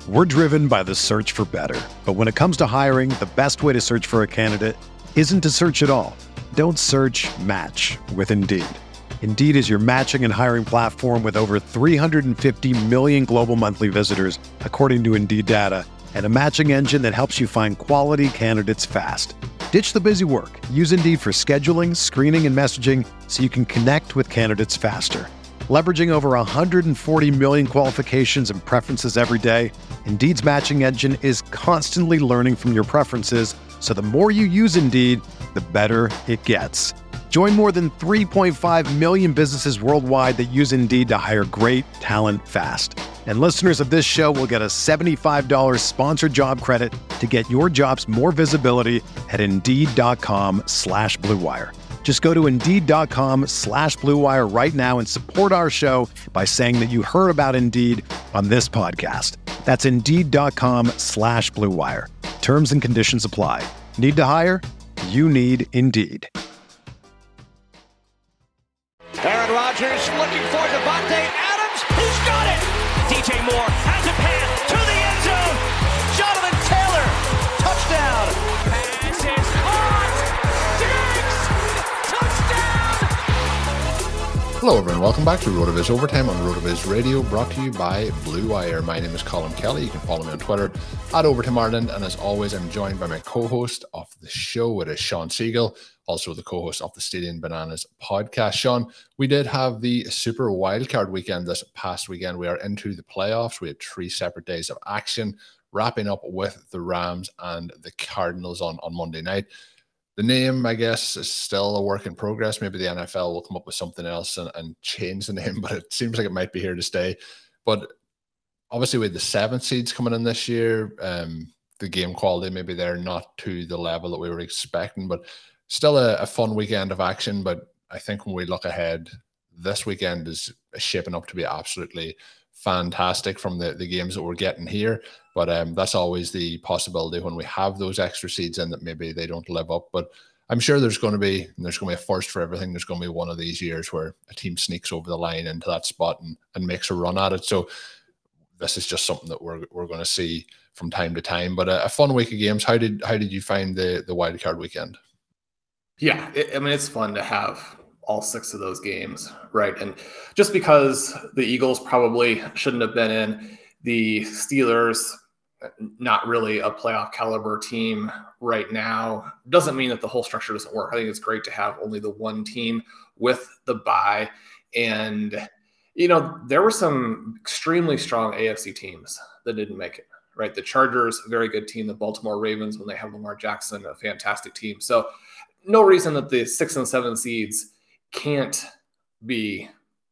We're driven by the search for better. But when it comes to hiring, the best way to search for a candidate isn't to search at all. Don't search, match with Indeed. Indeed is your matching and hiring platform with over 350 million global monthly visitors, according to Indeed data, and a matching engine that helps you find quality candidates fast. Ditch the busy work. Use Indeed for scheduling, screening, and messaging so you can connect with candidates faster. Leveraging over 140 million qualifications and preferences every day, Indeed's matching engine is constantly learning from your preferences, so the more you use Indeed, the better it gets. Join more than 3.5 million businesses worldwide that use Indeed to hire great talent fast. And listeners of this show will get a $75 sponsored job credit to get your jobs more visibility at Indeed.com/Blue Wire. Just go to Indeed.com/Blue Wire right now and support our show by saying that you heard about Indeed on this podcast. That's Indeed.com/Blue Wire. Terms and conditions apply. Need to hire? You need Indeed. Aaron Rodgers looking for Devontae Adams. He's got it. DJ Moore has a pass to the end zone. Jonathan Taylor, touchdown. Pass is caught. Diggs, touchdown. Hello everyone, welcome back to RotoViz Overtime on RotoViz Radio, brought to you by Blue Wire. My name is Colin Kelly. You can follow me on Twitter at Overtime Ireland, and as always, I'm joined by my co-host of the show. It is Sean Siegel, also the co-host of the Stadium Bananas podcast. Sean, we did have the Super Wildcard weekend this past weekend. We are into the playoffs. We had 3 separate days of action, wrapping up with the Rams and the Cardinals on Monday night. The name, I guess, is still a work in progress. Maybe the NFL will come up with something else and change the name, but it seems like it might be here to stay. But obviously with the 7 seeds coming in this year, the game quality, maybe they're not to the level that we were expecting, but still a fun weekend of action. But I think when we look ahead, this weekend is shaping up to be absolutely fantastic from the games that we're getting here. But that's always the possibility when we have those extra seeds in that maybe they don't live up. But I'm sure there's going to be a first for everything. There's going to be one of these years where a team sneaks over the line into that spot and makes a run at it. So this is just something that we're going to see from time to time. But a fun week of games. How did you find the wild card weekend? Yeah, it's fun to have all 6 of those games, right? And just because the Eagles probably shouldn't have been in, the Steelers, not really a playoff caliber team right now, doesn't mean that the whole structure doesn't work. I think it's great to have only the one team with the bye. And, there were some extremely strong AFC teams that didn't make it, right? The Chargers, a very good team. The Baltimore Ravens, when they have Lamar Jackson, a fantastic team. So no reason that the 6 and 7 seeds can't be,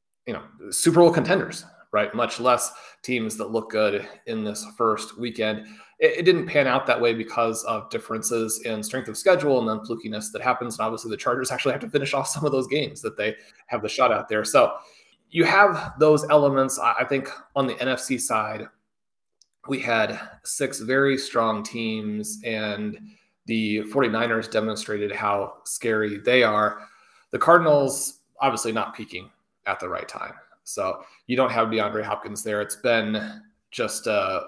Super Bowl contenders, right? Much less teams that look good in this first weekend. It didn't pan out that way because of differences in strength of schedule and then flukiness that happens. And obviously the Chargers actually have to finish off some of those games that they have the shot out there. So you have those elements. I think on the NFC side, we had 6 very strong teams, and the 49ers demonstrated how scary they are. The Cardinals, obviously not peaking at the right time. So you don't have DeAndre Hopkins there. It's been just a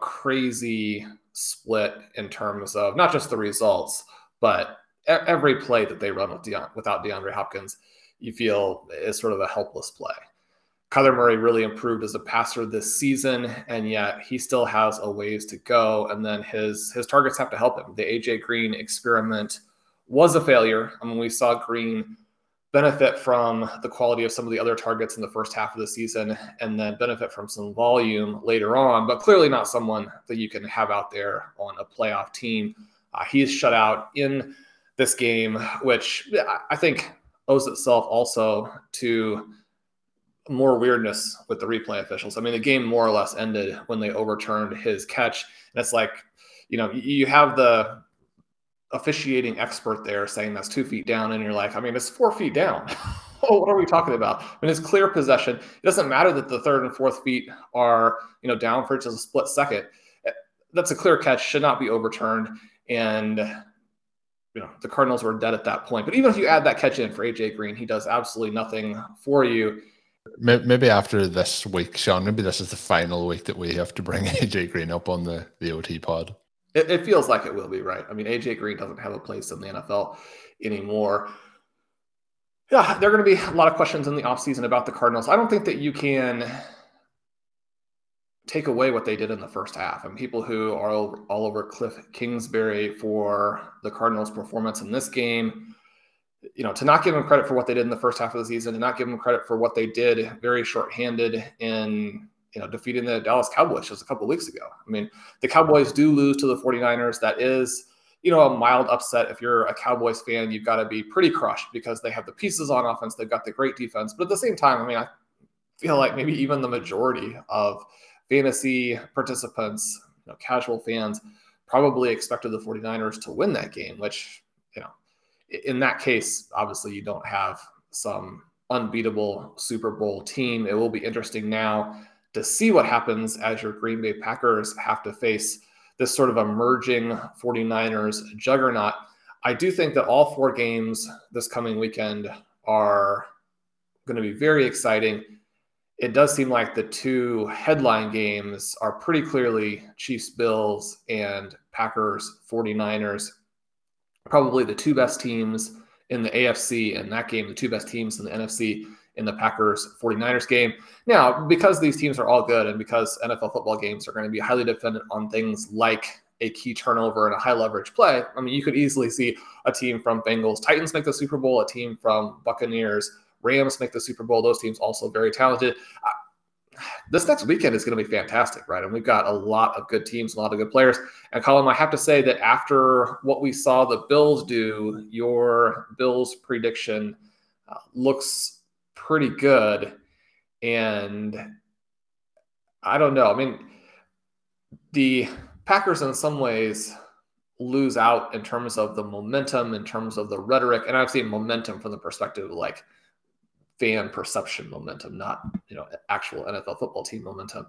crazy split in terms of not just the results, but every play that they run without DeAndre Hopkins, you feel is sort of a helpless play. Kyler Murray really improved as a passer this season, and yet he still has a ways to go. And then his targets have to help him. The AJ Green experiment was a failure. We saw Green benefit from the quality of some of the other targets in the first half of the season and then benefit from some volume later on, but clearly not someone that you can have out there on a playoff team. He's shut out in this game, which I think owes itself also to more weirdness with the replay officials. The game more or less ended when they overturned his catch. And it's like, you have the officiating expert there saying that's 2 feet down, and you're like, it's 4 feet down. What are we talking about? It's clear possession. It doesn't matter that the 3rd and 4th feet are, down for just a split second. That's a clear catch, should not be overturned. And, the Cardinals were dead at that point. But even if you add that catch in for AJ Green, he does absolutely nothing for you. Maybe after this week, Sean, maybe this is the final week that we have to bring AJ Green up on the OT pod. It feels like it will be, right? I mean, AJ Green doesn't have a place in the NFL anymore. Yeah, there are going to be a lot of questions in the offseason about the Cardinals. I don't think that you can take away what they did in the first half. And people who are all over Cliff Kingsbury for the Cardinals' performance in this game, to not give them credit for what they did in the first half of the season, to not give them credit for what they did very shorthanded in defeating the Dallas Cowboys just a couple of weeks ago. I mean, the Cowboys do lose to the 49ers. That is, a mild upset. If you're a Cowboys fan, you've got to be pretty crushed because they have the pieces on offense. They've got the great defense. But at the same time, I mean, I feel like maybe even the majority of fantasy participants, casual fans, probably expected the 49ers to win that game, which, in that case, obviously you don't have some unbeatable Super Bowl team. It will be interesting now to see what happens as your Green Bay Packers have to face this sort of emerging 49ers juggernaut. I do think that all 4 games this coming weekend are going to be very exciting. It does seem like the 2 headline games are pretty clearly Chiefs-Bills and Packers-49ers. Probably the 2 best teams in the AFC in that game, the 2 best teams in the NFC in the Packers-49ers game. Now, because these teams are all good and because NFL football games are going to be highly dependent on things like a key turnover and a high leverage play, I mean, you could easily see a team from Bengals, Titans make the Super Bowl, a team from Buccaneers, Rams make the Super Bowl. Those teams also very talented. This next weekend is going to be fantastic, right? And we've got a lot of good teams, a lot of good players. And Colin, I have to say that after what we saw the Bills do, your Bills prediction looks pretty good. And I don't know. I mean, the Packers in some ways lose out in terms of the momentum, in terms of the rhetoric. And I've seen momentum from the perspective of like fan perception momentum, not, actual NFL football team momentum.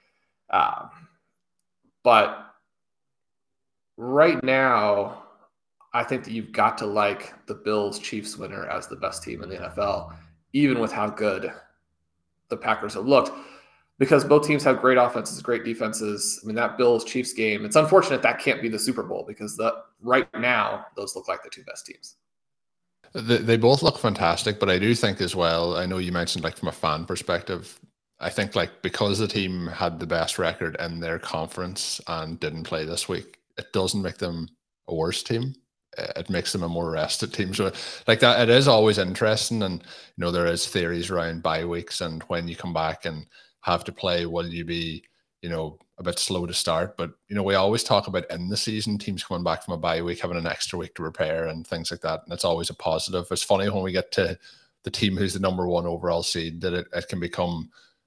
But right now, I think that you've got to like the Bills-Chiefs winner as the best team in the NFL, even with how good the Packers have looked, because both teams have great offenses, great defenses. I mean, that Bills-Chiefs game, it's unfortunate that can't be the Super Bowl because right now, those look like the 2 best teams. They both look fantastic, but I do think as well, I know you mentioned like from a fan perspective, I think like because the team had the best record in their conference and didn't play this week, it doesn't make them a worse team. It makes them a more rested team. So like that, it is always interesting. And, there is theories around bye weeks and when you come back and have to play, will you be, a bit slow to start? But, we always talk about in the season, teams coming back from a bye week, having an extra week to prepare and things like that. And it's always a positive. It's funny when we get to the team who's the number 1 overall seed that it can become,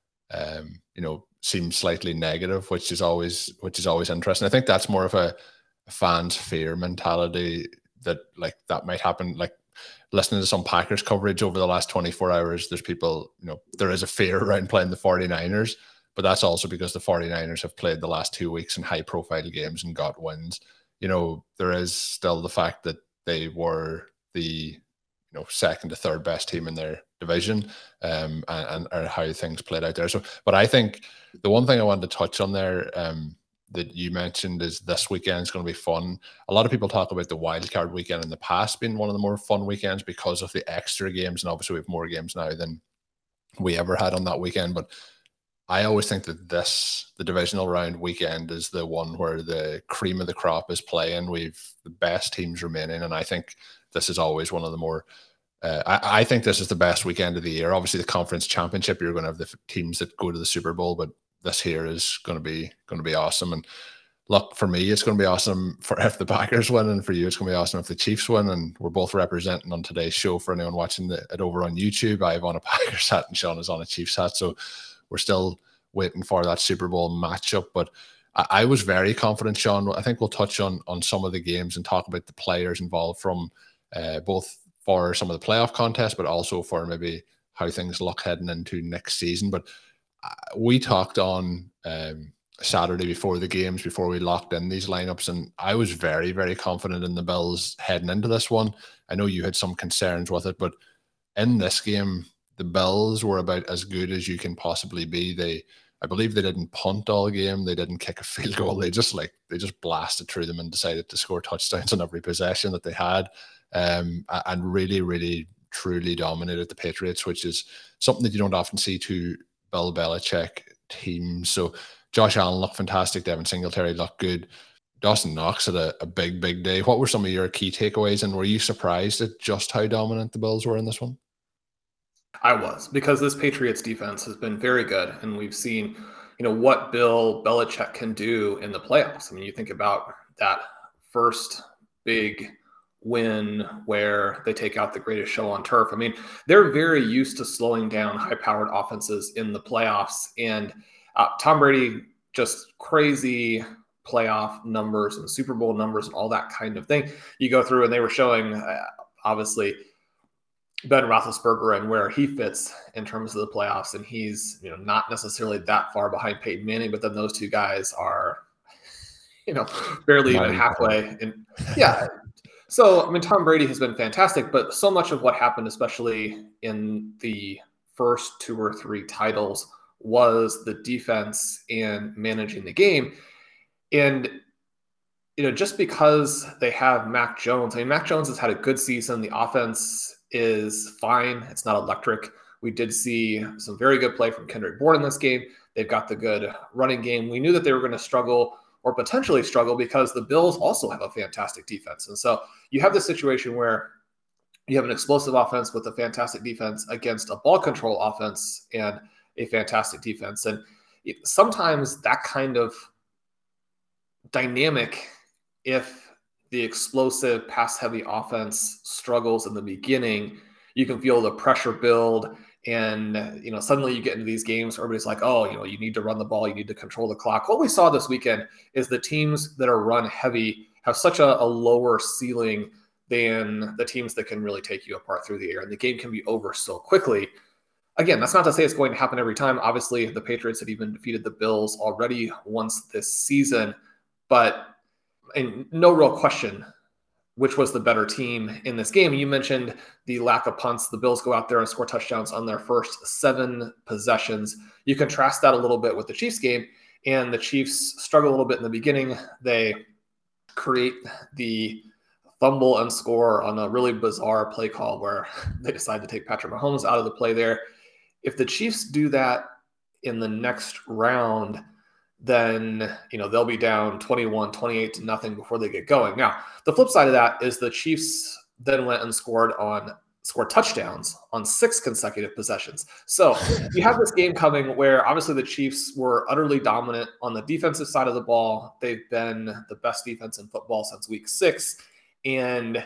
seem slightly negative, which is always interesting. I think that's more of a fans' fear mentality that like that might happen. Like listening to some Packers coverage over the last 24 hours, there's people, there is a fear around playing the 49ers. But that's also because the 49ers have played the last 2 weeks in high-profile games and got wins. There is still the fact that they were the second to third best team in their division, and how things played out there. So, but I think the one thing I wanted to touch on there that you mentioned is this weekend is going to be fun. A lot of people talk about the wildcard weekend in the past being one of the more fun weekends because of the extra games, and obviously we have more games now than we ever had on that weekend. But I always think that the divisional round weekend is the one where the cream of the crop is playing. We've the best teams remaining, and I think this is always one of the more. I think this is the best weekend of the year. Obviously, the conference championship, you're going to have the teams that go to the Super Bowl, but this here is going to be awesome. And look, for me, it's going to be awesome if the Packers win, and for you, it's going to be awesome if the Chiefs win. And we're both representing on today's show. For anyone watching it over on YouTube, I have on a Packers hat and Sean is on a Chiefs hat. So we're still waiting for that Super Bowl matchup. But I was very confident, Sean. I think we'll touch on some of the games and talk about the players involved from both for some of the playoff contests, but also for maybe how things look heading into next season. But we talked on Saturday before the games, before we locked in these lineups, and I was very, very confident in the Bills heading into this one. I know you had some concerns with it, but in this game, the Bills were about as good as you can possibly be. I believe they didn't punt all game. They didn't kick a field goal. They just blasted through them and decided to score touchdowns on every possession that they had, and really, really, truly dominated the Patriots, which is something that you don't often see to Bill Belichick teams. So Josh Allen looked fantastic. Devin Singletary looked good. Dawson Knox had a big, big day. What were some of your key takeaways, and were you surprised at just how dominant the Bills were in this one? I was, because this Patriots defense has been very good, and we've seen, what Bill Belichick can do in the playoffs. I mean, you think about that first big win where they take out the greatest show on turf. I mean, they're very used to slowing down high-powered offenses in the playoffs, and Tom Brady, just crazy playoff numbers and Super Bowl numbers and all that kind of thing. You go through, and they were showing, obviously, Ben Roethlisberger and where he fits in terms of the playoffs, and he's not necessarily that far behind Peyton Manning, but then those two guys are barely even halfway. And yeah, so I mean, Tom Brady has been fantastic, but so much of what happened, especially in the first 2 or 3 titles, was the defense and managing the game. And just because they have Mac Jones, I mean, Mac Jones has had a good season. The offense is fine. It's not electric. We did see some very good play from Kendrick Bourne in this game. They've got the good running game. We knew that they were going to struggle, or potentially struggle, because the Bills also have a fantastic defense. And so you have this situation where you have an explosive offense with a fantastic defense against a ball control offense and a fantastic defense. And sometimes that kind of dynamic, if the explosive pass-heavy offense struggles in the beginning, you can feel the pressure build, and suddenly you get into these games where everybody's like, oh, you need to run the ball, you need to control the clock. What we saw this weekend is the teams that are run heavy have such a lower ceiling than the teams that can really take you apart through the air, and the game can be over so quickly. Again, that's not to say it's going to happen every time. Obviously, the Patriots had even defeated the Bills already once this season, but and no real question which was the better team in this game. You mentioned the lack of punts. The Bills go out there and score touchdowns on their first 7 possessions. You contrast that a little bit with the Chiefs game, and the Chiefs struggle a little bit in the beginning. They create the fumble and score on a really bizarre play call where they decide to take Patrick Mahomes out of the play there. If the Chiefs do that in the next round, then they'll be down 28-0 before they get going. Now, the flip side of that is the Chiefs then went and scored touchdowns on 6 consecutive possessions. So you have this game coming where obviously the Chiefs were utterly dominant on the defensive side of the ball. They've been the best defense in football since week 6. And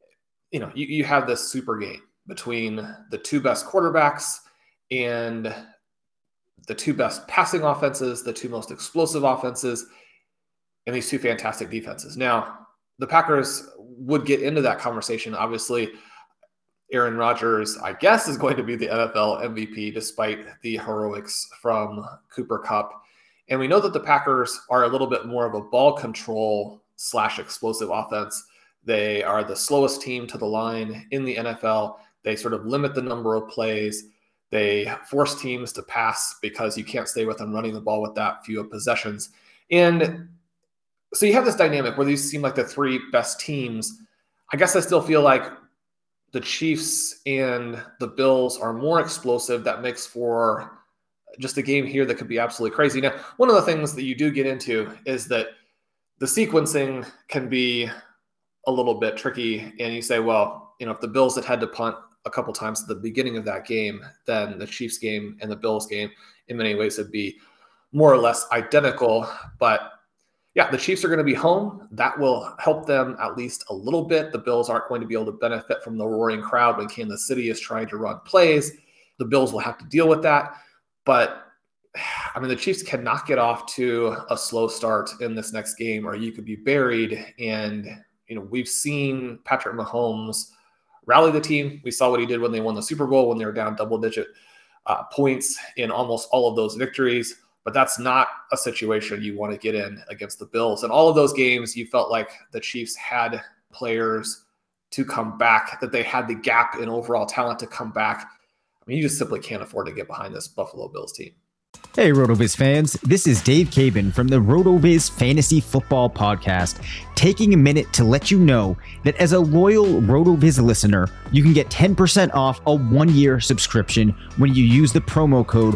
you have this super game between the 2 best quarterbacks and the 2 best passing offenses, the 2 most explosive offenses, and these 2 fantastic defenses. Now, the Packers would get into that conversation. Obviously, Aaron Rodgers, I guess, is going to be the NFL MVP despite the heroics from Cooper Kupp. And we know that the Packers are a little bit more of a ball control / explosive offense. They are the slowest team to the line in the NFL. They sort of limit the number of plays. They force teams to pass because you can't stay with them running the ball with that few of possessions. And so you have this dynamic where these seem like the 3 best teams. I guess I still feel like the Chiefs and the Bills are more explosive. That makes for just a game here that could be absolutely crazy. Now, one of the things that you do get into is that the sequencing can be a little bit tricky. And you say, well, if the Bills had to punt a couple times at the beginning of that game, then the Chiefs game and the Bills game in many ways would be more or less identical. But yeah, the Chiefs are going to be home. That will help them at least a little bit. The Bills aren't going to be able to benefit from the roaring crowd when Kansas City is trying to run plays. The Bills will have to deal with that. But I mean, the Chiefs cannot get off to a slow start in this next game, or you could be buried. And, we've seen Patrick Mahomes rally the team. We saw what he did when they won the Super Bowl, when they were down double-digit points in almost all of those victories. But that's not a situation you want to get in against the Bills. And all of those games, you felt like the Chiefs had players to come back, that they had the gap in overall talent to come back. I mean, you just simply can't afford to get behind this Buffalo Bills team. Hey, RotoViz fans, this is Dave Cabin from the RotoViz Fantasy Football Podcast, taking a minute to let you know that as a loyal RotoViz listener, you can get 10% off a one-year subscription when you use the promo code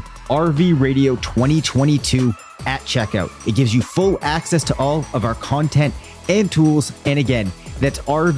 RVRadio2022 at checkout. It gives you full access to all of our content and tools, and again, that's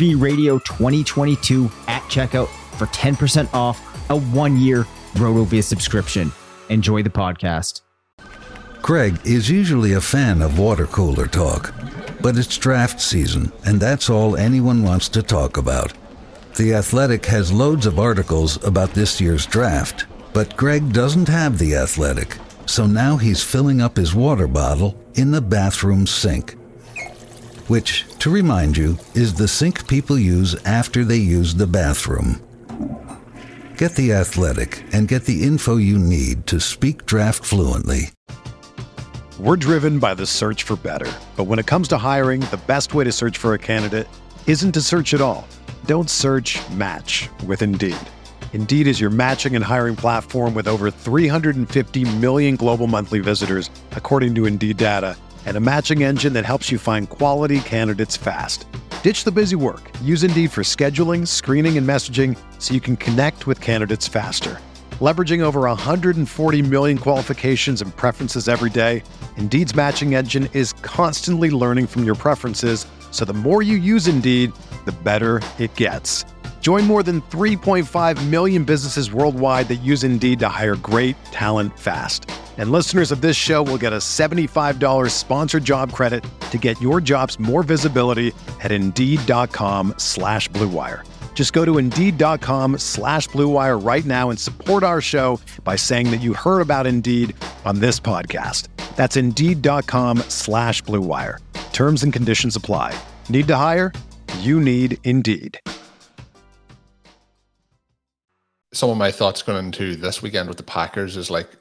RVRadio2022 at checkout for 10% off a one-year RotoViz subscription. Enjoy the podcast. Greg is usually a fan of water cooler talk, but it's draft season, and that's all anyone wants to talk about. The Athletic has loads of articles about this year's draft, but Greg doesn't have The Athletic, so now he's filling up his water bottle in the bathroom sink, which, to remind you, is the sink people use after they use the bathroom. Get The Athletic and get the info you need to speak draft fluently. We're driven by the search for better. But when it comes to hiring, the best way to search for a candidate isn't to search at all. Don't search, match with Indeed. Indeed is your matching and hiring platform with over 350 million global monthly visitors, according to Indeed data, and a matching engine that helps you find quality candidates fast. Ditch the busy work. Use Indeed for scheduling, screening, and messaging so you can connect with candidates faster. Leveraging over 140 million qualifications and preferences every day, Indeed's matching engine is constantly learning from your preferences, so the more you use Indeed, the better it gets. Join more than 3.5 million businesses worldwide that use Indeed to hire great talent fast. And listeners of this show will get a $75 sponsored job credit to get your jobs more visibility at Indeed.com/Blue Wire. Just go to Indeed.com/Blue Wire right now and support our show by saying that you heard about Indeed on this podcast. That's Indeed.com/Blue Wire. Terms and conditions apply. Need to hire? You need Indeed. Some of my thoughts going into this weekend with the Packers is like,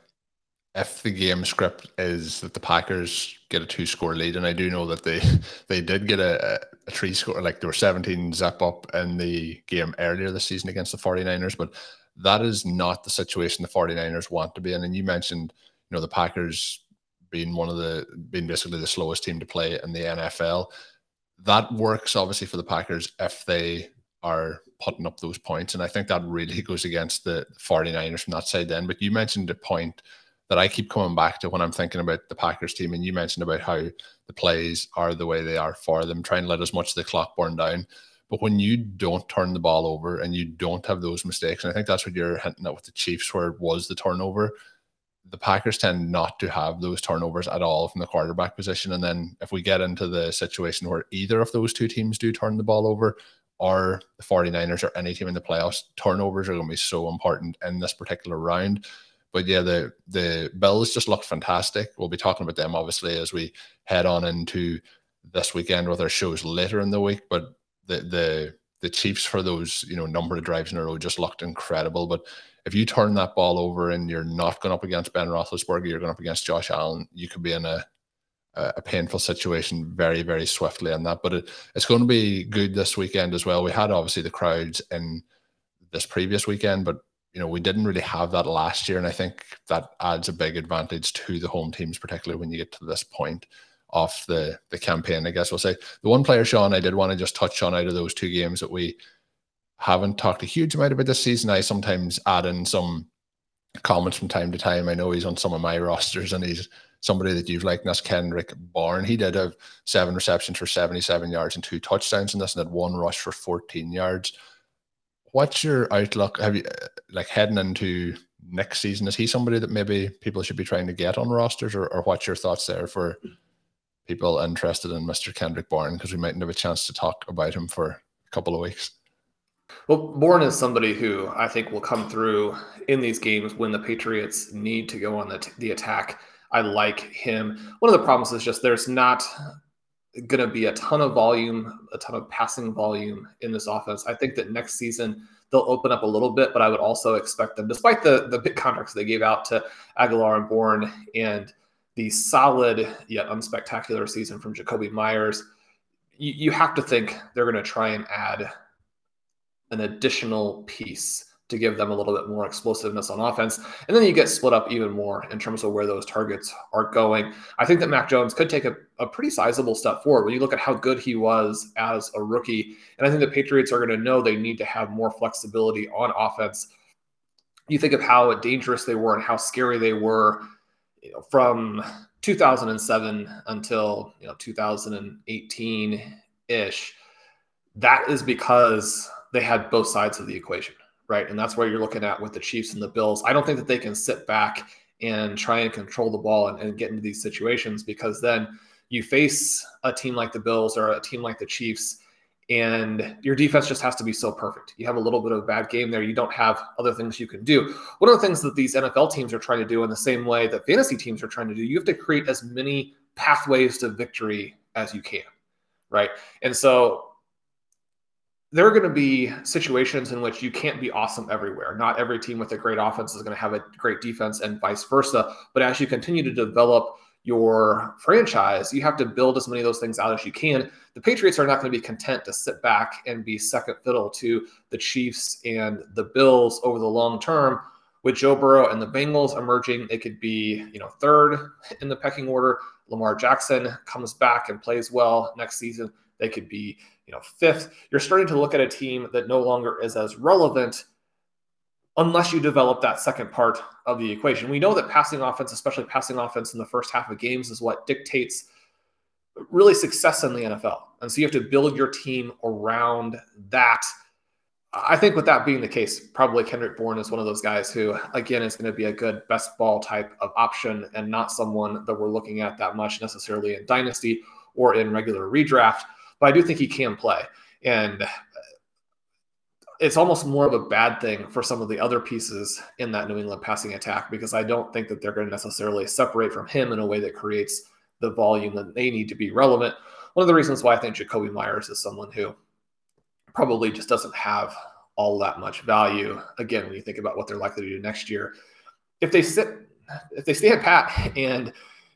if the game script is that the Packers get a 2-score lead, and I do know that they did get a 3-score, like they were 17-zip up in the game earlier this season against the 49ers, but that is not the situation the 49ers want to be in. And you mentioned, the Packers being being basically the slowest team to play in the NFL. That works obviously for the Packers if they are putting up those points, and I think that really goes against the 49ers from that side then. But you mentioned a point that I keep coming back to when I'm thinking about the Packers team, and you mentioned about how the plays are the way they are for them, trying to let as much of the clock burn down. But when you don't turn the ball over and you don't have those mistakes, and I think that's what you're hinting at with the Chiefs, where it was the turnover, the Packers tend not to have those turnovers at all from the quarterback position. And then if we get into the situation where either of those two teams do turn the ball over, or the 49ers or any team in the playoffs, turnovers are going to be so important in this particular round. But yeah, the Bills just looked fantastic. We'll be talking about them obviously as we head on into this weekend with our shows later in the week. But the Chiefs, for those number of drives in a row, just looked incredible. But if you turn that ball over and you're not going up against Ben Roethlisberger, you're going up against Josh Allen, you could be in a painful situation very, very swiftly on that. But it's going to be good this weekend as well. We had obviously the crowds in this previous weekend, but we didn't really have that last year, and I think that adds a big advantage to the home teams, particularly when you get to this point of the campaign, I guess we'll say. The one player, Sean, I did want to just touch on out of those two games that we haven't talked a huge amount about this season. I sometimes add in some comments from time to time. I know he's on some of my rosters, and he's somebody that you've liked, and that's Kendrick Bourne. He did have 7 receptions for 77 yards and 2 touchdowns in this, and had 1 rush for 14 yards. What's your outlook? Have you heading into next season? Is he somebody that maybe people should be trying to get on rosters, or what's your thoughts there for people interested in Mr. Kendrick Bourne? Because we mightn't have a chance to talk about him for a couple of weeks. Well, Bourne is somebody who I think will come through in these games when the Patriots need to go on the attack. I like him. One of the problems is just there's not going to be a ton of volume, a ton of passing volume in this offense. I think that next season they'll open up a little bit, but I would also expect them, despite the big contracts they gave out to Aguilar and Bourne and the solid yet unspectacular season from Jacoby Myers, you have to think they're going to try and add an additional piece to give them a little bit more explosiveness on offense. And then you get split up even more in terms of where those targets are going. I think that Mac Jones could take a pretty sizable step forward when you look at how good he was as a rookie. And I think the Patriots are going to know they need to have more flexibility on offense. You think of how dangerous they were and how scary they were, from 2007 until 2018-ish. That is because they had both sides of the equation, right? And that's what you're looking at with the Chiefs and the Bills. I don't think that they can sit back and try and control the ball and get into these situations, because then you face a team like the Bills or a team like the Chiefs, and your defense just has to be so perfect. You have a little bit of a bad game there. You don't have other things you can do. One of the things that these NFL teams are trying to do in the same way that fantasy teams are trying to do, you have to create as many pathways to victory as you can, right? And so there are going to be situations in which you can't be awesome everywhere. Not every team with a great offense is going to have a great defense and vice versa. But as you continue to develop your franchise, you have to build as many of those things out as you can. The Patriots are not going to be content to sit back and be second fiddle to the Chiefs and the Bills over the long term. With Joe Burrow and the Bengals emerging, they could be, third in the pecking order. Lamar Jackson comes back and plays well next season. They could be, fifth. You're starting to look at a team that no longer is as relevant unless you develop that second part of the equation. We know that passing offense, especially passing offense in the first half of games, is what dictates really success in the NFL. And so you have to build your team around that. I think with that being the case, probably Kendrick Bourne is one of those guys who, again, is going to be a good best ball type of option and not someone that we're looking at that much necessarily in Dynasty or in regular redraft. But I do think he can play. And it's almost more of a bad thing for some of the other pieces in that New England passing attack, because I don't think that they're going to necessarily separate from him in a way that creates the volume that they need to be relevant. One of the reasons why I think Jakobi Meyers is someone who probably just doesn't have all that much value. Again, when you think about what they're likely to do next year, if they stand pat and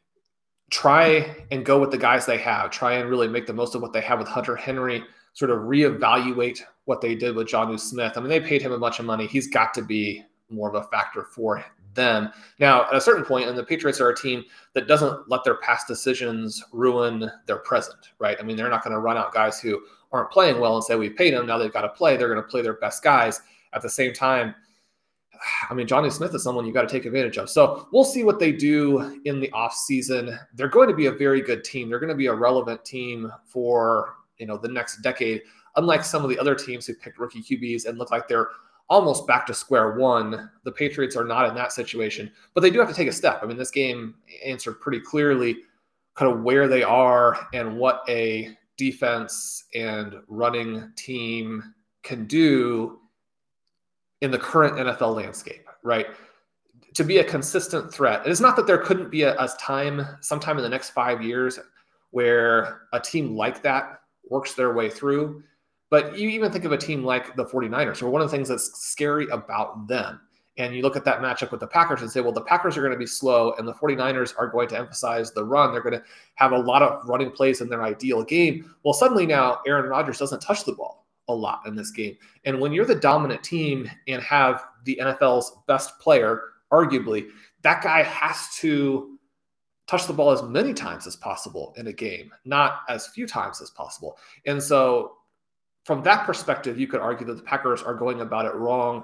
try and go with the guys they have, try and really make the most of what they have with Hunter Henry, sort of reevaluate what they did with Jonnu Smith. I mean, they paid him a bunch of money. He's got to be more of a factor for them. Now, at a certain point, and the Patriots are a team that doesn't let their past decisions ruin their present, right? I mean, they're not going to run out guys who aren't playing well and say, we paid them, now they've got to play. They're going to play their best guys. At the same time, I mean, Jonnu Smith is someone you got to take advantage of. So we'll see what they do in the offseason. They're going to be a very good team. They're going to be a relevant team for, the next decade, unlike some of the other teams who picked rookie QBs and look like they're almost back to square one. The Patriots are not in that situation, but they do have to take a step. I mean, this game answered pretty clearly kind of where they are and what a defense and running team can do in the current NFL landscape, right? To be a consistent threat. It is not that there couldn't be a time sometime in the next 5 years where a team like that works their way through. But you even think of a team like the 49ers, or one of the things that's scary about them. And you look at that matchup with the Packers and say, well, the Packers are going to be slow and the 49ers are going to emphasize the run. They're going to have a lot of running plays in their ideal game. Well, suddenly now Aaron Rodgers doesn't touch the ball a lot in this game. And when you're the dominant team and have the NFL's best player, arguably, that guy has to touch the ball as many times as possible in a game, not as few times as possible. And so from that perspective, you could argue that the Packers are going about it wrong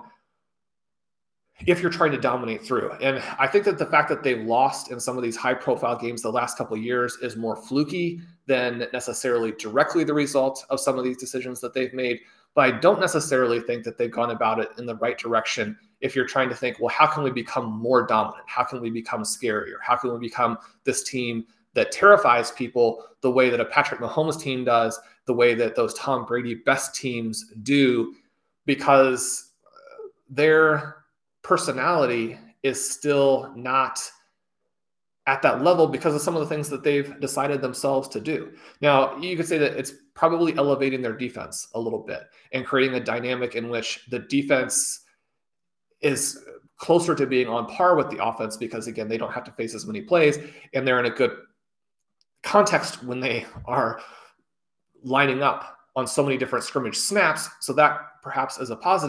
if you're trying to dominate through. And I think that the fact that they've lost in some of these high-profile games the last couple of years is more fluky than necessarily directly the result of some of these decisions that they've made. But I don't necessarily think that they've gone about it in the right direction if you're trying to think, well, how can we become more dominant? How can we become scarier? How can we become this team that terrifies people the way that a Patrick Mahomes team does, the way that those Tom Brady best teams do, because their personality is still not at that level because of some of the things that they've decided themselves to do. Now, you could say that it's probably elevating their defense a little bit and creating a dynamic in which the defense is closer to being on par with the offense because, again, they don't have to face as many plays and they're in a good context when they are lining up on so many different scrimmage snaps. So that perhaps is a positive.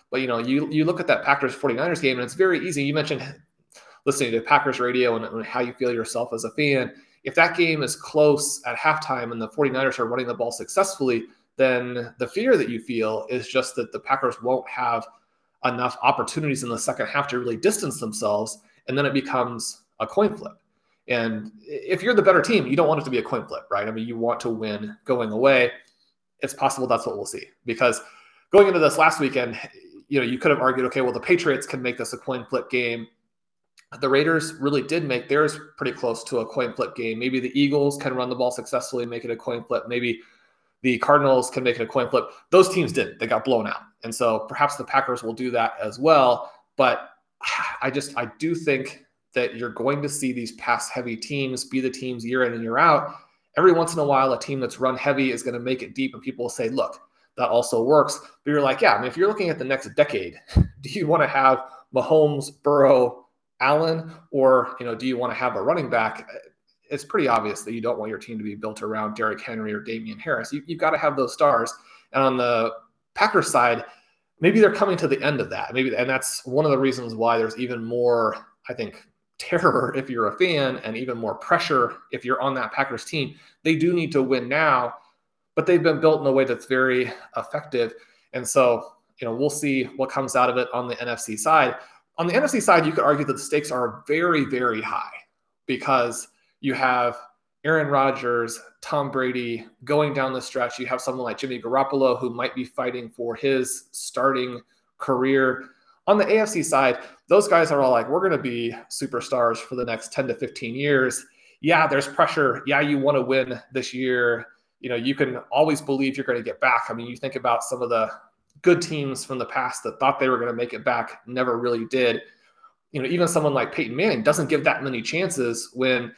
But, you look at that Packers 49ers game, and it's very easy. You mentioned listening to Packers radio and how you feel yourself as a fan. If that game is close at halftime and the 49ers are running the ball successfully, then the fear that you feel is just that the Packers won't have enough opportunities in the second half to really distance themselves, and then it becomes a coin flip. And if you're the better team, you don't want it to be a coin flip, right? I mean, you want to win going away. It's possible that's what we'll see, because going into this last weekend, you could have argued, okay, well, the Patriots can make this a coin flip game. The Raiders really did make theirs pretty close to a coin flip game. Maybe the Eagles can run the ball successfully and make it a coin flip. Maybe the Cardinals can make it a coin flip. Those teams didn't. They got blown out. And so perhaps the Packers will do that as well. But I do think that you're going to see these pass-heavy teams be the teams year in and year out. Every once in a while, a team that's run heavy is going to make it deep, and people will say, look, that also works. But you're like, yeah, I mean, if you're looking at the next decade, do you want to have Mahomes, Burrow, Allen, or do you want to have a running back? It's pretty obvious that you don't want your team to be built around Derrick Henry or Damian Harris. You've got to have those stars. And on the Packers side, maybe they're coming to the end of that. And that's one of the reasons why there's even more, I think, terror if you're a fan, and even more pressure if you're on that Packers team. They do need to win now, but they've been built in a way that's very effective. And so, we'll see what comes out of it on the NFC side. On the NFC side, you could argue that the stakes are very, very high, because you have Aaron Rodgers, Tom Brady going down the stretch. You have someone like Jimmy Garoppolo, who might be fighting for his starting career. On the AFC side, those guys are all like, we're going to be superstars for the next 10 to 15 years. Yeah, there's pressure. Yeah, you want to win this year. You can always believe you're going to get back. I mean, you think about some of the good teams from the past that thought they were going to make it back, never really did. Even someone like Peyton Manning doesn't give that many chances when,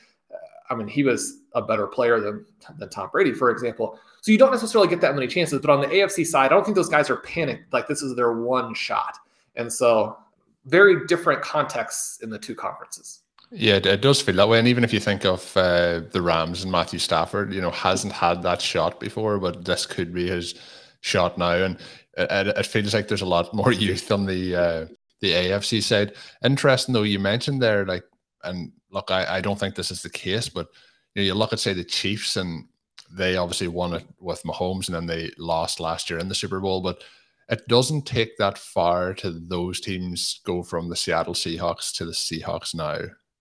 he was a better player than Tom Brady, for example. So you don't necessarily get that many chances. But on the AFC side, I don't think those guys are panicked like this is their one shot. And so very different contexts in the two conferences. Yeah, it does feel that way. And even if you think of the Rams and Matthew Stafford, hasn't had that shot before, but this could be his shot now. And it feels like there's a lot more youth on the AFC side. Interesting, though, you mentioned there, and look, I don't think this is the case, but you look at, say, the Chiefs, and they obviously won it with Mahomes, and then they lost last year in the Super Bowl. But it doesn't take that far to those teams go from the Seattle Seahawks to the Seahawks now.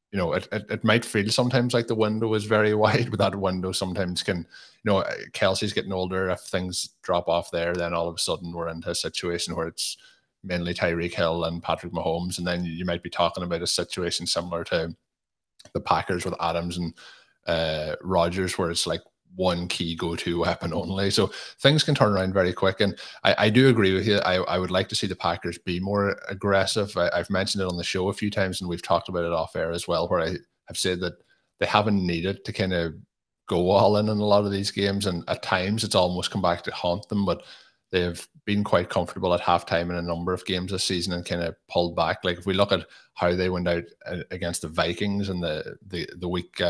It might feel sometimes like the window is very wide, but that window sometimes can, Kelsey's getting older. If things drop off there, then all of a sudden we're into a situation where it's mainly Tyreek Hill and Patrick Mahomes. And then you might be talking about a situation similar to the Packers with Adams and Rodgers, where it's like one key go-to weapon only. So things can turn around very quick. And I do agree with you. I would like to see the Packers be more aggressive. I've mentioned it on the show a few times, and we've talked about it off air as well, where I have said that they haven't needed to kind of go all in a lot of these games. And at times it's almost come back to haunt them, but they've been quite comfortable at halftime in a number of games this season and kind of pulled back. Like if we look at how they went out against the Vikings in the week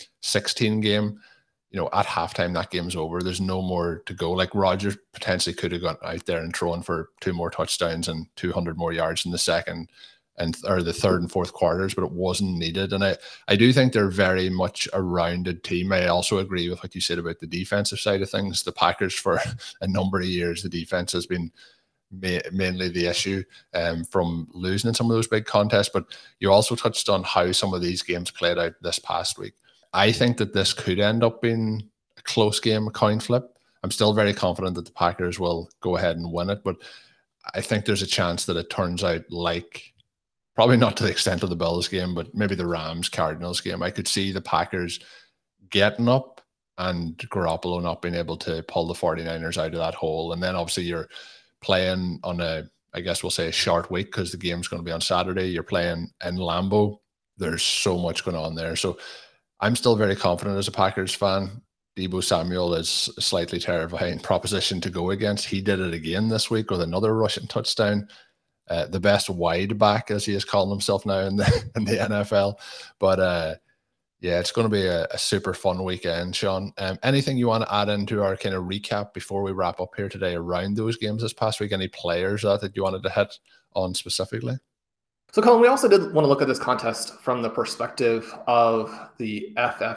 16 game, at halftime, that game's over. There's no more to go. Like Rodgers potentially could have gone out there and thrown for 2 more touchdowns and 200 more yards in the second or the third and fourth quarters, but it wasn't needed. And I do think they're very much a rounded team. I also agree with what you said about the defensive side of things. The Packers, for a number of years, the defense has been mainly the issue from losing in some of those big contests. But you also touched on how some of these games played out this past week. I think that this could end up being a close game, a coin flip. I'm still very confident that the Packers will go ahead and win it, but I think there's a chance that it turns out like, probably not to the extent of the Bills game, but maybe the Rams-Cardinals game. I could see the Packers getting up and Garoppolo not being able to pull the 49ers out of that hole. And then obviously you're playing on I guess we'll say a short week, because the game's going to be on Saturday. You're playing in Lambeau. There's so much going on there. So I'm still very confident as a Packers fan. Deebo Samuel is a slightly terrifying proposition to go against. He did it again this week with another rushing touchdown. The best wide back, as he is calling himself now in the NFL. But Yeah, it's going to be a super fun weekend, Sean. Anything you want to add into our kind of recap before we wrap up here today around those games this past week? Any players that you wanted to hit on specifically? So, Colin, we also did want to look at this contest from the perspective of the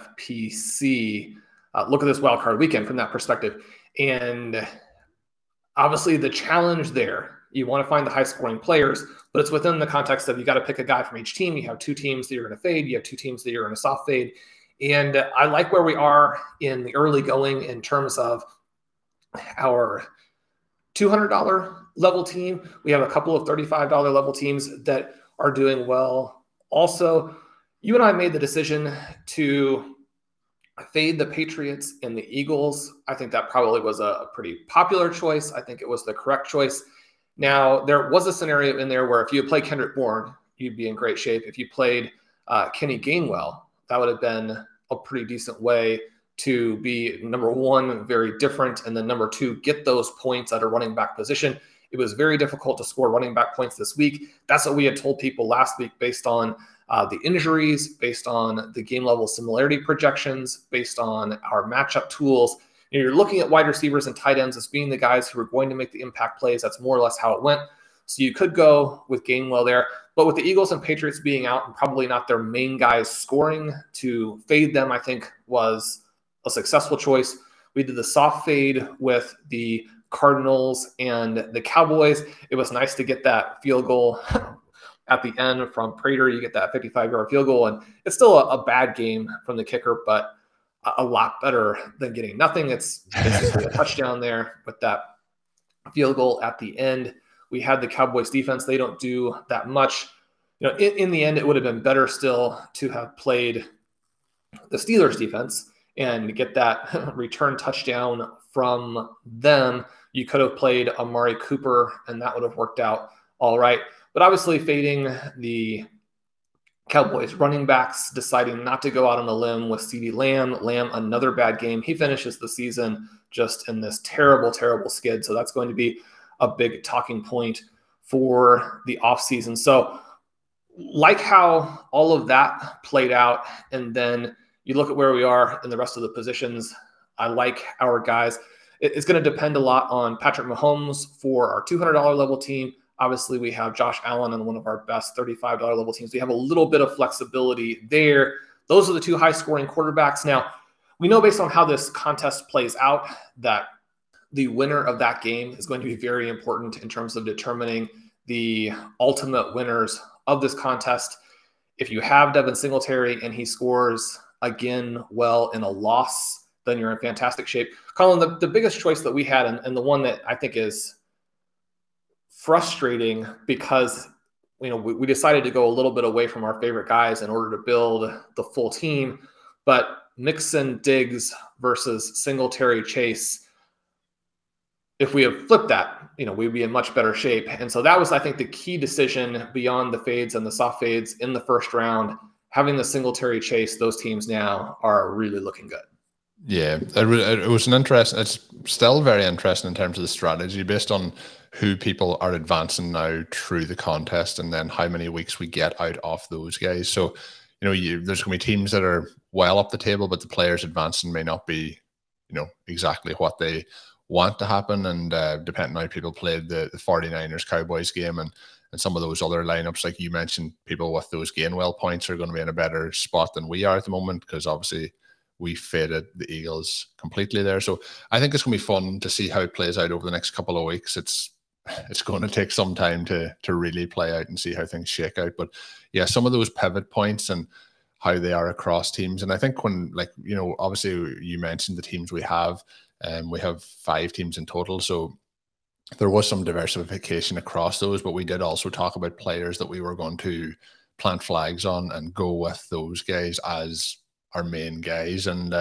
FFPC. Look at this wildcard weekend from that perspective. And obviously the challenge there, you want to find the high-scoring players, but it's within the context of you got to pick a guy from each team. You have 2 teams that you're going to fade. You have 2 teams that you're going to soft fade. And I like where we are in the early going in terms of our $200 level team. We have a couple of $35 level teams that are doing well. Also, you and I made the decision to fade the Patriots and the Eagles. I think that probably was a pretty popular choice. I think it was the correct choice. Now, there was a scenario in there where if you played Kendrick Bourne, you'd be in great shape. If you played Kenny Gainwell, that would have been a pretty decent way to be, number one, very different, and then number 2, get those points at a running back position. It was very difficult to score running back points this week. That's what we had told people last week based on the injuries, based on the game level similarity projections, based on our matchup tools. And you're looking at wide receivers and tight ends as being the guys who are going to make the impact plays. That's more or less how it went. So you could go with Gainwell there. But with the Eagles and Patriots being out and probably not their main guys scoring, to fade them, I think, was a successful choice. We did the soft fade with the Cardinals and the Cowboys. It was nice to get that field goal at the end from Prater. You get that 55-yard field goal, and it's still a bad game from the kicker, but a lot better than getting nothing. It's basically a touchdown there with that field goal at the end. We had the Cowboys defense. They don't do that much. In the end, it would have been better still to have played the Steelers defense and get that return touchdown from them. You could have played Amari Cooper, and that would have worked out all right. But obviously fading the Cowboys running backs, deciding not to go out on a limb with CeeDee Lamb. Lamb, another bad game. He finishes the season just in this terrible, terrible skid. So that's going to be a big talking point for the offseason. So like how all of that played out, and then you look at where we are in the rest of the positions, I like our guys. It's going to depend a lot on Patrick Mahomes for our $200 level team. Obviously, we have Josh Allen on one of our best $35 level teams. We have a little bit of flexibility there. Those are the 2 high-scoring quarterbacks. Now, we know based on how this contest plays out that the winner of that game is going to be very important in terms of determining the ultimate winners of this contest. If you have Devin Singletary and he scores again well in a loss, then you're in fantastic shape. Colin, the biggest choice that we had, and the one that I think is frustrating because we decided to go a little bit away from our favorite guys in order to build the full team, but Mixon, Diggs versus Singletary, Chase, if we have flipped that, we'd be in much better shape. And so that was, I think, the key decision beyond the fades and the soft fades in the first round. Having the Singletary, Chase, those teams now are really looking good. Yeah, it was an interesting, it's still very interesting in terms of the strategy based on who people are advancing now through the contest and then how many weeks we get out of those guys. So, there's going to be teams that are well up the table, but the players advancing may not be, exactly what they want to happen. And depending on how people played the 49ers Cowboys game and some of those other lineups, like you mentioned, people with those Gainwell points are going to be in a better spot than we are at the moment because obviously we faded the Eagles completely there. So I think it's going to be fun to see how it plays out over the next couple of weeks. It's going to take some time to really play out and see how things shake out. But yeah, some of those pivot points and how they are across teams. And I think when, obviously you mentioned the teams we have 5 teams in total. So there was some diversification across those, but we did also talk about players that we were going to plant flags on and go with those guys as our main guys. And,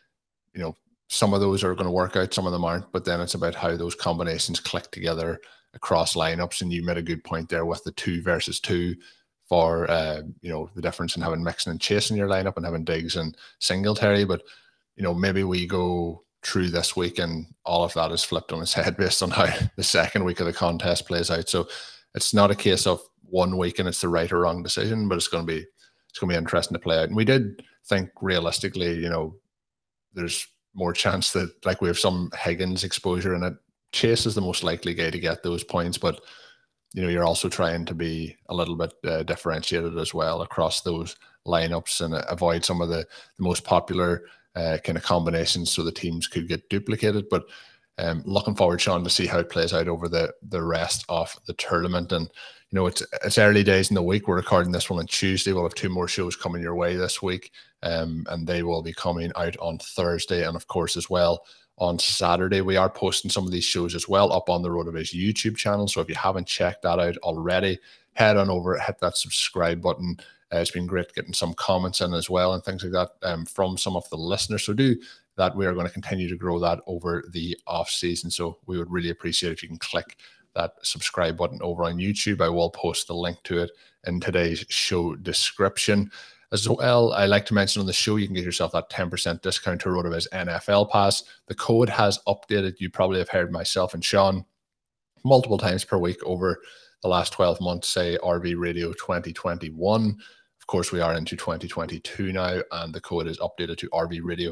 some of those are going to work out, some of them aren't, but then it's about how those combinations click together across lineups. And you made a good point there with the 2 versus 2 for, the difference in having Mixon and Chase in your lineup and having Diggs and Singletary. But, maybe we go through this week and all of that is flipped on its head based on how the second week of the contest plays out. So it's not a case of one week and it's the right or wrong decision, but it's going to be interesting to play out. And we did think realistically, there's more chance that like we have some Higgins exposure in it. Chase is the most likely guy to get those points, but you're also trying to be a little bit differentiated as well across those lineups and avoid some of the most popular kind of combinations so the teams could get duplicated. But looking forward, Sean, to see how it plays out over the rest of the tournament. And it's early days in the week. We're recording this one on Tuesday. We'll have 2 more shows coming your way this week, and they will be coming out on Thursday, and of course as well on Saturday. We are posting some of these shows as well up on the RotoViz YouTube channel, so if you haven't checked that out already, head on over, hit that subscribe button. It's been great getting some comments in as well and things like that from some of the listeners, so do that. We are going to continue to grow that over the off season, so we would really appreciate if you can click that subscribe button over on YouTube. I will post the link to it in today's show description. As well, I like to mention on the show, you can get yourself that 10% discount to RotoViz NFL Pass. The code has updated. You probably have heard myself and Sean multiple times per week over the last 12 months, say RV Radio 2021. Of course, we are into 2022 now, and the code is updated to RV Radio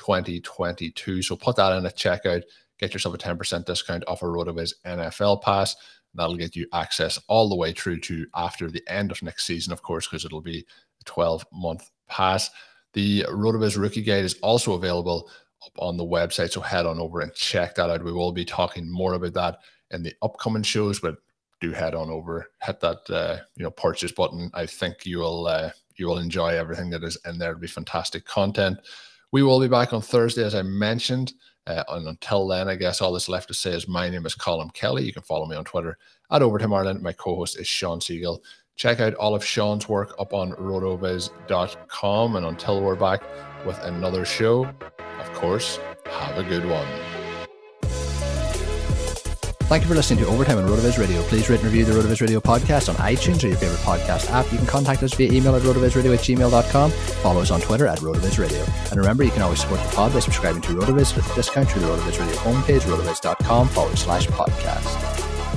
2022. So put that in at checkout. Get yourself a 10% discount off a RotoViz NFL Pass. That'll get you access all the way through to after the end of next season, of course, because it'll be a 12-month pass. The RotoViz Rookie Guide is also available up on the website, so head on over and check that out. We will be talking more about that in the upcoming shows, but do head on over, hit that purchase button. I think you will enjoy everything that is in there. It'll be fantastic content. We will be back on Thursday, as I mentioned. And until then, I guess all that's left to say is my name is Colin Kelly. You can follow me on Twitter at Overtime Ireland. My co-host is Sean Siegel. Check out all of Sean's work up on rotoviz.com. And until we're back with another show, of course, have a good one. Thank you for listening to Overtime on RotoViz Radio. Please rate and review the RotoViz Radio podcast on iTunes or your favorite podcast app. You can contact us via email at rotovizradio@gmail.com. Follow us on Twitter at RotoViz Radio. And remember, you can always support the pod by subscribing to RotoViz with a discount through the RotoViz Radio homepage, rotoviz.com/podcast.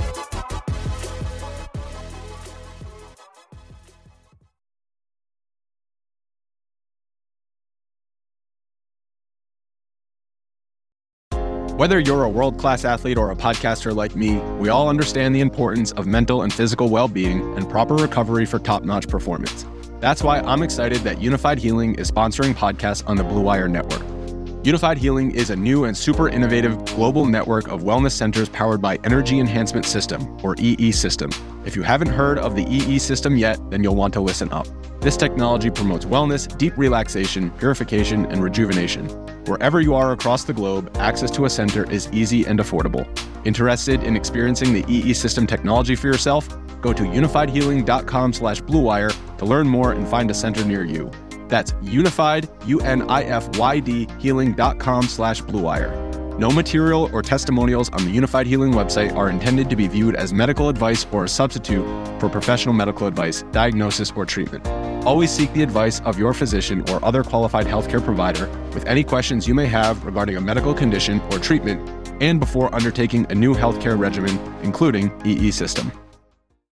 Whether you're a world-class athlete or a podcaster like me, we all understand the importance of mental and physical well-being and proper recovery for top-notch performance. That's why I'm excited that Unified Healing is sponsoring podcasts on the Blue Wire Network. Unified Healing is a new and super innovative global network of wellness centers powered by Energy Enhancement System, or EE System. If you haven't heard of the EE System yet, then you'll want to listen up. This technology promotes wellness, deep relaxation, purification, and rejuvenation. Wherever you are across the globe, access to a center is easy and affordable. Interested in experiencing the EE System technology for yourself? Go to unifiedhealing.com/bluewire to learn more and find a center near you. That's unified, UNIFYD, healing.com/bluewire. No material or testimonials on the Unified Healing website are intended to be viewed as medical advice or a substitute for professional medical advice, diagnosis, or treatment. Always seek the advice of your physician or other qualified healthcare provider with any questions you may have regarding a medical condition or treatment and before undertaking a new healthcare regimen, including EE System.